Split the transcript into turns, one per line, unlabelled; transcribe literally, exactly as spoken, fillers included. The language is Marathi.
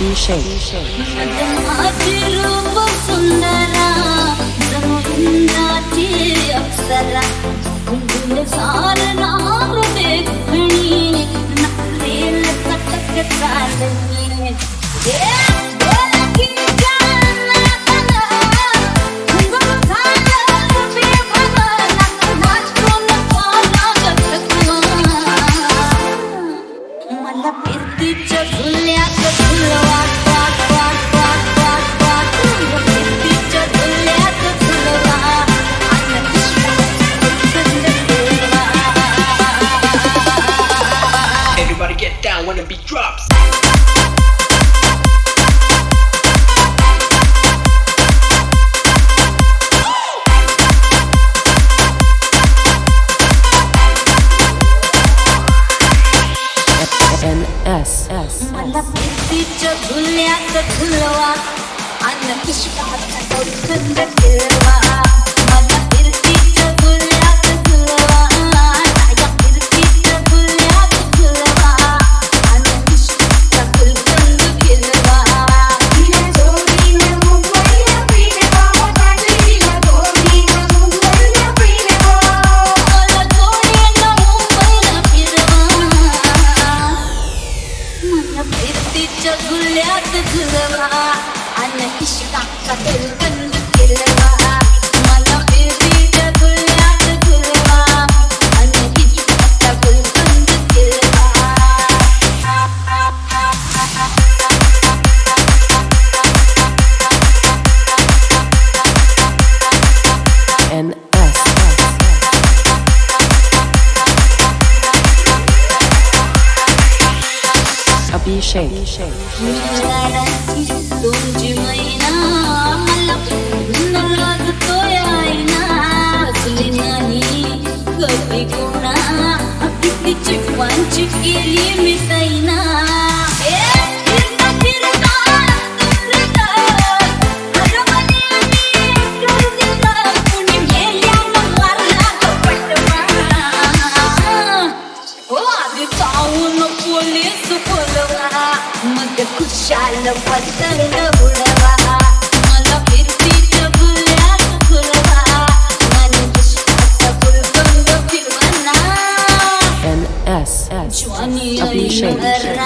माझी रूप सुंदरा जणू इंद्राची अप्सरा गुलजार नार देखणी नखरेल चटक चालणी
Everybody get down when the beat drops.
N S S
मला प्रीतीच्या झुल्यात झुलवा आणि इश्काचा सौगंध फिरवा मला प्रीतीच्या झुल्यात झुलवा या प्रीतीच्या झुल्यात झुलवा आणि इश्काचा सौगंध फिरवा तिला जोडीने मुंबईला फिरवा तिला जोडीने मुंबईला फिरवा मला जोडीने मुंबईला फिरवा मला प्रीतीच्या झुल्यात झुलवा आणि इश्काचा सौगंध फिरवा मला प्रीतीच्या झुल्यात झुलवा आणि इश्काचा सौगंध फिरवा
N S Abhishek
मिळाली तुमची मैना मला पुन्हा लाजतो यायना असली नाही कधी कोणा कितीची वांची केली मी तैना पोलीस बोलवा मग खुशाल पतंग उडवा मला फिरतीच्या भुल्यात झुलवा आणि इश्काचा सौगंध फिरवा
N S S
ज्वानी
Abhishek